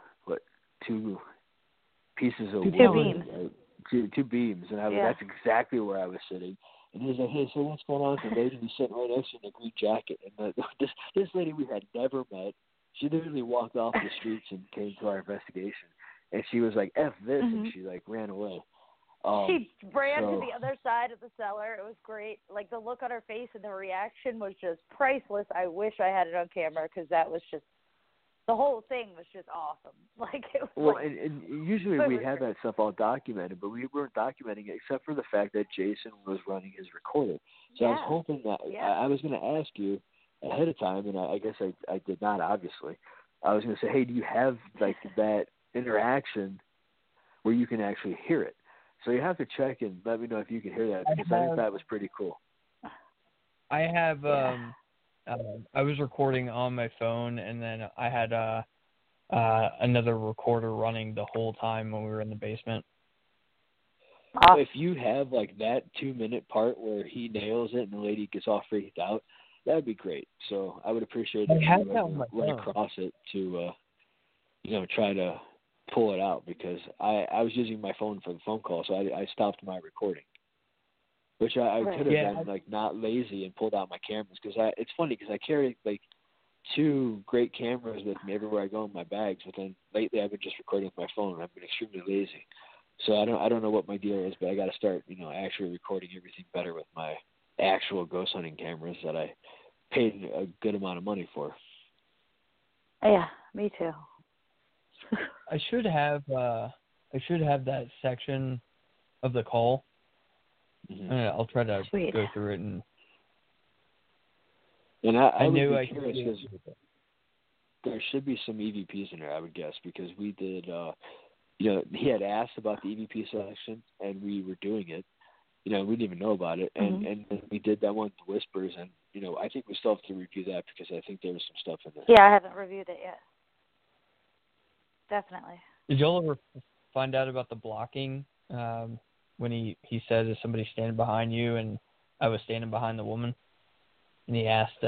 two pieces of two beams. Two beams, and that's exactly where I was sitting. And he was like, "Hey, so what's going on?" The lady was sitting right next to me in a green jacket, and this lady we had never met. She literally walked off the streets and came to our investigation, and she was like, "F this," and she like ran away. She ran to the other side of the cellar. It was great. Like the look on her face and the reaction was just priceless. I wish I had it on camera because that was just. The whole thing was just awesome. Like it was. And usually we have that stuff all documented, but we weren't documenting it except for the fact that Jason was running his recorder. So I was hoping that I was going to ask you ahead of time, and I guess I did not. Obviously, I was going to say, hey, do you have like that interaction where you can actually hear it? So you have to check and let me know if you can hear that because I think that was pretty cool. I have. I was recording on my phone, and then I had another recorder running the whole time when we were in the basement. If you have like that 2-minute part where he nails it and the lady gets all freaked out, that would be great. So I would appreciate it if you run across it to, try to pull it out because I was using my phone for the phone call, so I stopped my recording. Which I could have been like not lazy and pulled out my cameras because it's funny because I carry like 2 great cameras with me everywhere I go in my bags, but then lately I've been just recording with my phone and I've been extremely lazy. So I don't know what my deal is, but I got to start actually recording everything better with my actual ghost hunting cameras that I paid a good amount of money for. Yeah, me too. I should have that section of the call. I'll try to go through it and I knew I could. There should be some EVPs in there, I would guess, because we did. He had asked about the EVP selection, and we were doing it. We didn't even know about it, and we did that one with Whispers, and I think we still have to review that because I think there was some stuff in there. Yeah, I haven't reviewed it yet. Definitely. Did y'all ever find out about the blocking? When he said, is somebody standing behind you? And I was standing behind the woman. And he asked...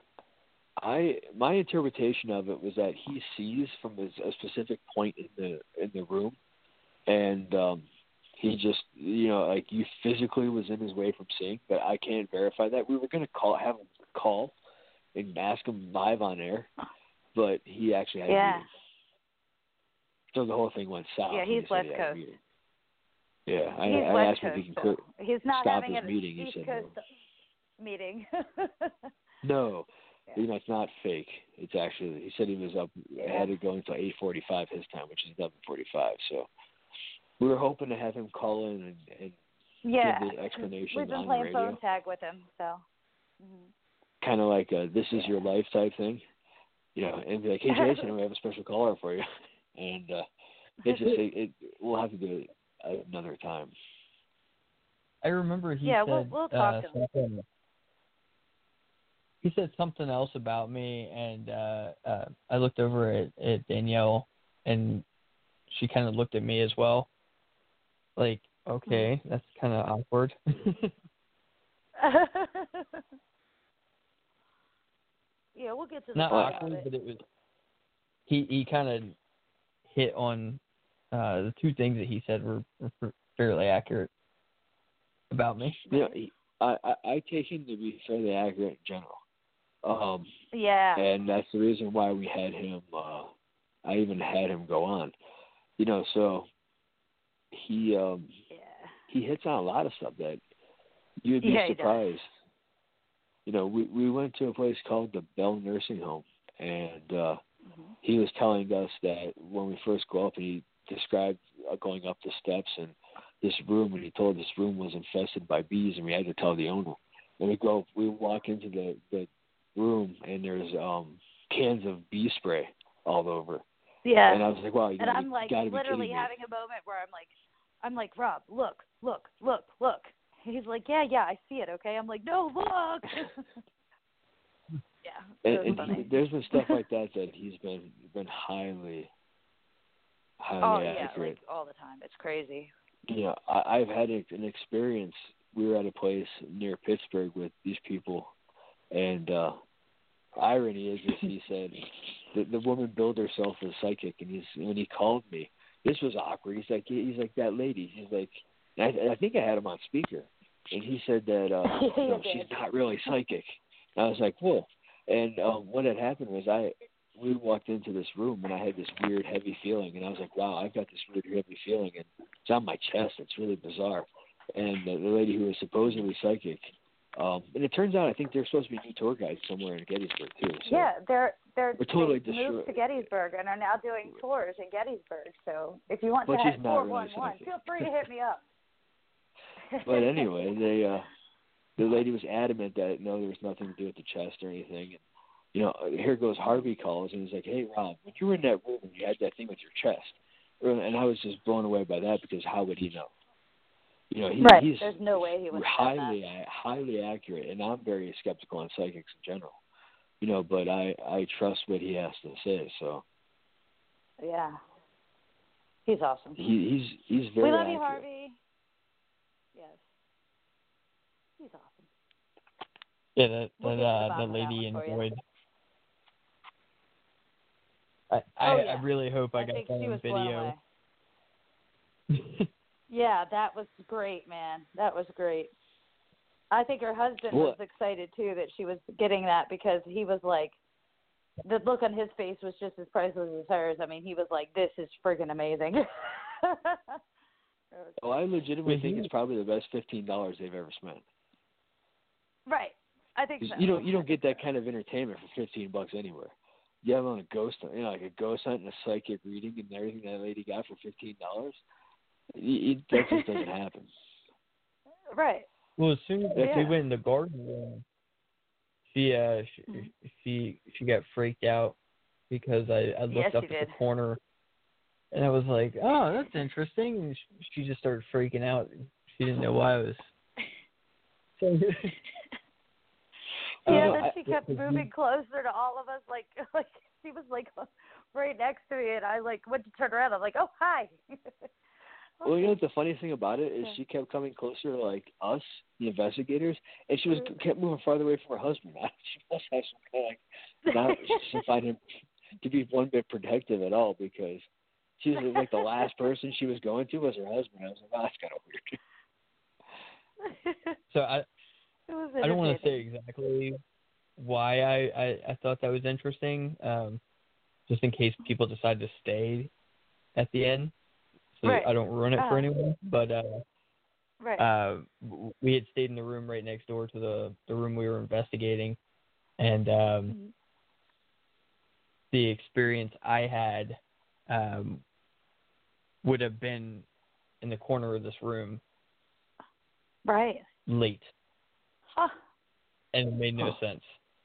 my interpretation of it was that he sees from a specific point in the room. And he just, you physically was in his way from seeing. But I can't verify that. We were going to have him call and ask him live on air. But he actually had a meeting. So the whole thing went south. Yeah, he's West Coast. Yeah, I asked him if he can he's not stop having his meeting. East He said Coast no. Meeting. No, it's not fake. It's actually, he said he was up, had to go until 8:45 his time, which is 11:45. So we were hoping to have him call in and give the explanation on the radio. We've been playing phone tag with him, so. Kind of like a "this is your life" type thing, and be like, "Hey Jason, we have a special caller for you," and we'll have to do it another time. I remember he said we'll talk to him. something. He said something else about me, and I looked over at Danielle, and she kind of looked at me as well. Like, okay, that's kind of awkward. Yeah, we'll get to the not bottom awkward, of it. but it was. He kind of hit on the 2 things that he said were fairly accurate about me. I take him to be fairly accurate in general. And that's the reason why we had him. I even had him go on. So he hits on a lot of stuff that you'd be surprised. We went to a place called the Bell Nursing Home, and he was telling us that when we first go up, and he described going up the steps and this room, and he told this room was infested by bees, and we had to tell the owner. And we walk into the room, and there's cans of bee spray all over. Yeah. And I was like, wow, and I'm like literally having a moment where I'm like, Rob, look. He's like, yeah, I see it, okay? I'm like, no, look. Yeah. And there's been stuff like that he's been highly accurate. Like all the time. It's crazy. You know, I've had an experience. We were at a place near Pittsburgh with these people, and irony is, as he said, the woman billed herself as psychic, and when he called me, this was awkward. He's like that lady. He's like, I think I had him on speaker, and he said that no, she's not really psychic. And I was like, whoa. And what had happened was we walked into this room, and I had this weird heavy feeling, and I was like, wow, I've got this weird heavy feeling, and it's on my chest. It's really bizarre. And the lady who was supposedly psychic, and it turns out I think there's supposed to be new tour guides somewhere in Gettysburg too. So yeah, they're totally moved to Gettysburg and are now doing tours in Gettysburg. So if you want to she's head not 411, really feel free to hit me up. But anyway, the lady was adamant that no, there was nothing to do with the chest or anything. And you know, here goes Harvey calls, and he's like, hey Rob, when you were in that room and you had that thing with your chest, and I was just blown away by that because how would he know? You know, he's there's no way he would highly accurate, and I'm very skeptical on psychics in general. You know, but I trust what he has to say. So yeah, he's awesome. He's very. We love accurate. you, Harvey. Yes, he's awesome. Yeah, that lady enjoyed. I really hope I got that on video. Yeah, that was great, man. That was great. I think her husband was excited, too, that she was getting that because he was like, the look on his face was just as priceless as hers. I mean, he was like, this is friggin' amazing. I legitimately think it's probably the best $15 they've ever spent. Right. I think so. You don't get that kind of entertainment for $15 anywhere. You have on a ghost, like a ghost hunt and a psychic reading and everything that lady got for $15. That just doesn't happen. Right. Well, as soon as we went in the garden room, she got freaked out because I looked up at the corner, and I was like, oh, that's interesting. And she just started freaking out. She didn't know why I was. Then she kept moving closer to all of us, like she was like right next to me, and I like went to turn around. I'm like, oh, hi. Well, you know what the funniest thing about it is she kept coming closer to like us, the investigators, and she kept moving farther away from her husband. She must have some kind of she doesn't find him to be one bit protective at all because she was like the last person she was going to was her husband. I was like, oh, that's kind of weird. So I don't want to say exactly why I thought that was interesting, just in case people decide to stay at the end. So I don't ruin it for anyone, but we had stayed in the room right next door to the room we were investigating, and the experience I had would have been in the corner of this room, late, and it made no sense.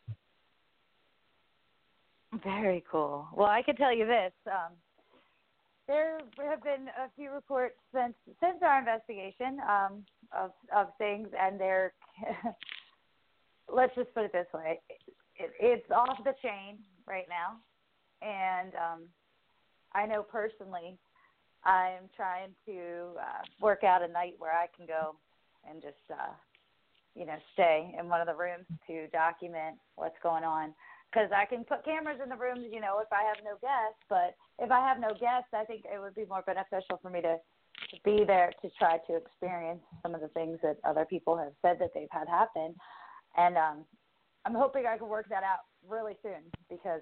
Very cool. Well, I can tell you this. There have been a few reports since our investigation of things, and they're let's just put it this way: it's off the chain right now. And I know personally, I'm trying to work out a night where I can go and just stay in one of the rooms to document what's going on. Because I can put cameras in the rooms, if I have no guests. But if I have no guests, I think it would be more beneficial for me to be there to try to experience some of the things that other people have said that they've had happen. And I'm hoping I can work that out really soon because,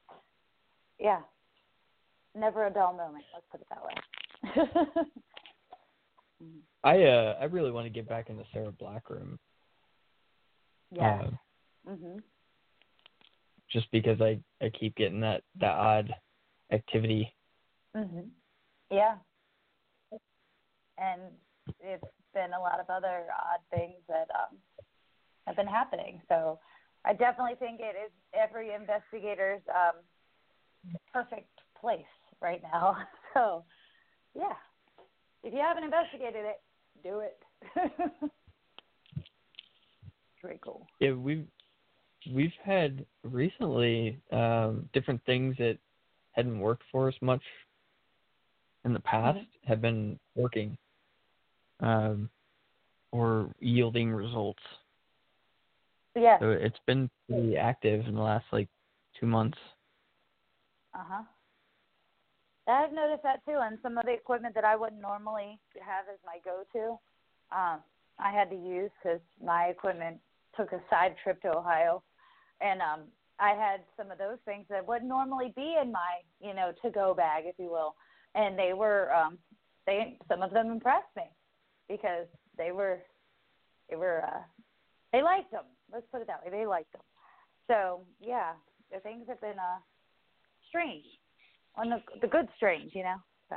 never a dull moment. Let's put it that way. I really want to get back in the Sarah Black room. Yeah. Just because I keep getting that odd activity. Yeah. And it's been a lot of other odd things that have been happening. So I definitely think it is every investigator's perfect place right now. So, yeah, if you haven't investigated it, do it. Very cool. Yeah, we've had recently different things that hadn't worked for us much in the past have been working or yielding results. Yeah. So it's been pretty active in the last 2 months. I've noticed that too, and some of the equipment that I wouldn't normally have as my go-to, I had to use because my equipment took a side trip to Ohio, and I had some of those things that would normally be in my, to-go bag, if you will, and they were, some of them impressed me because they liked them. Let's put it that way. They liked them. So yeah, the things have been strange. On the good strange, So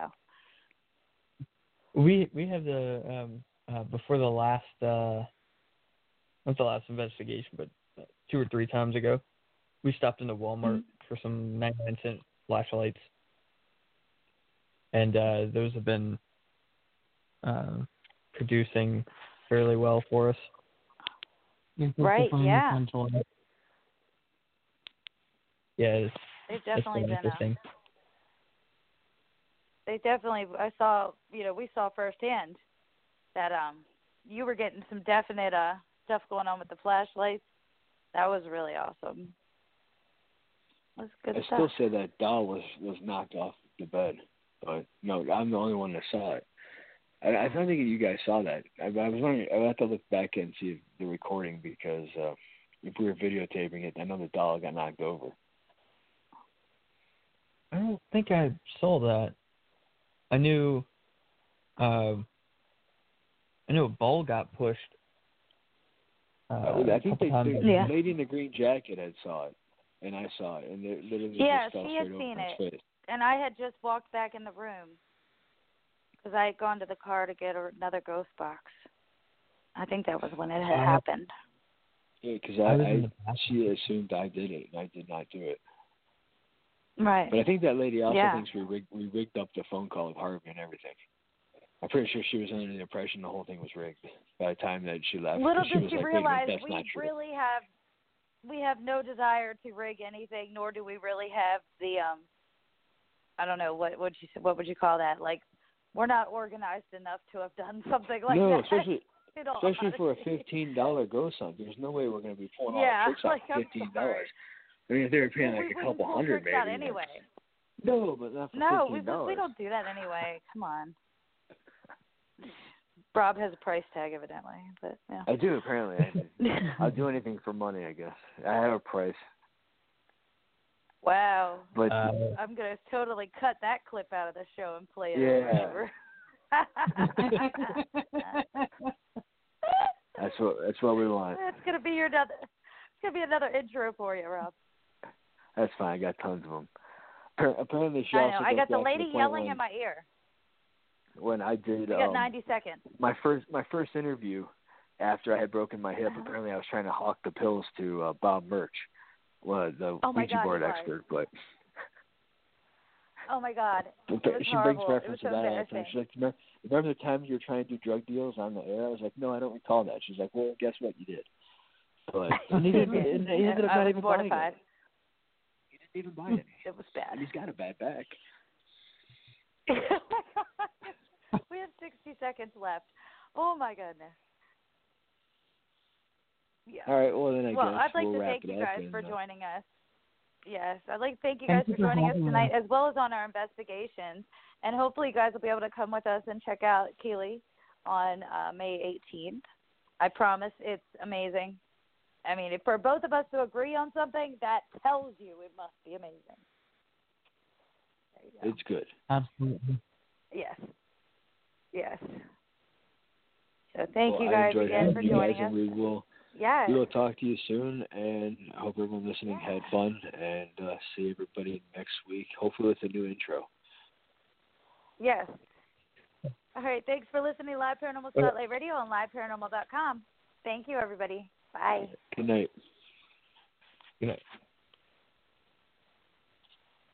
we have the before the last not the last investigation, but 2 or 3 times ago, we stopped into Walmart for some 99-cent flashlights, and those have been producing fairly well for us. Right? Yeah. Yeah, they've definitely been interesting. They definitely, I saw, we saw firsthand that you were getting some definite stuff going on with the flashlights. That was really awesome. That's good stuff. I still say that doll was knocked off the bed, but no, I'm the only one that saw it. I don't think you guys saw that. I was wondering, I have to look back and see the recording because if we were videotaping it, I know the doll got knocked over. I don't think I saw that. I knew a ball got pushed. I think the yeah. lady in the green jacket had saw it, and I saw it, and it literally yeah, just fell she had straight seen over it, his face. And I had just walked back in the room because I had gone to the car to get another ghost box. I think that was when it had happened. Yeah, because she assumed I did it, and I did not do it. Right. But I think that lady also thinks we rigged up the phone call of Harvey and everything. I'm pretty sure she was under the impression the whole thing was rigged by the time that she left. Little she did was she like, realize that's not true. we have no desire to rig anything, nor do we really have the I don't know what would you call that? Like, we're not organized enough to have done something like that. No, especially for a $15 ghost hunt. There's no way we're going to be pulling all the tricks out for $15. I mean, if they were paying a couple hundred, maybe. Anyway. No, but not for $15. No, we don't do that anyway. Come on. Rob has a price tag, evidently, but yeah. I do, apparently. I'll do anything for money, I guess. I have a price. Wow. But I'm going to totally cut that clip out of the show and play it over. That's what we want. It's going to be another intro for you, Rob. That's fine. I got tons of them. Apparently, she also. I got the lady yelling in my ear. When I did, you got 90 seconds. My first interview after I had broken my hip. Apparently, I was trying to hawk the pills to Bob Murch, the Ouija board expert. But oh my God, she brings reference to that all the time. She's like, remember the time you were trying to do drug deals on the air? I was like, no, I don't recall that. She's like, well, guess what, you did. But he ended up not even buying it. He didn't even buy it. It was bad. And he's got a bad back. Oh my God. We have 60 seconds left. Oh my goodness. Yeah. All right. Well, then I'd like to thank you guys for joining us. Yes, I'd like to thank you guys for joining us tonight, as well as on our investigations. And hopefully, you guys will be able to come with us and check out Keeley on May 18th. I promise it's amazing. I mean, if for both of us to agree on something, that tells you it must be amazing. It's good. Absolutely. Yes. So thank you guys again for joining us. We will talk to you soon, and I hope everyone listening had fun, and see everybody next week, hopefully with a new intro. Yes. All right. Thanks for listening to Live Paranormal Spotlight Radio on liveparanormal.com. Thank you, everybody. Bye. Good night. Good night.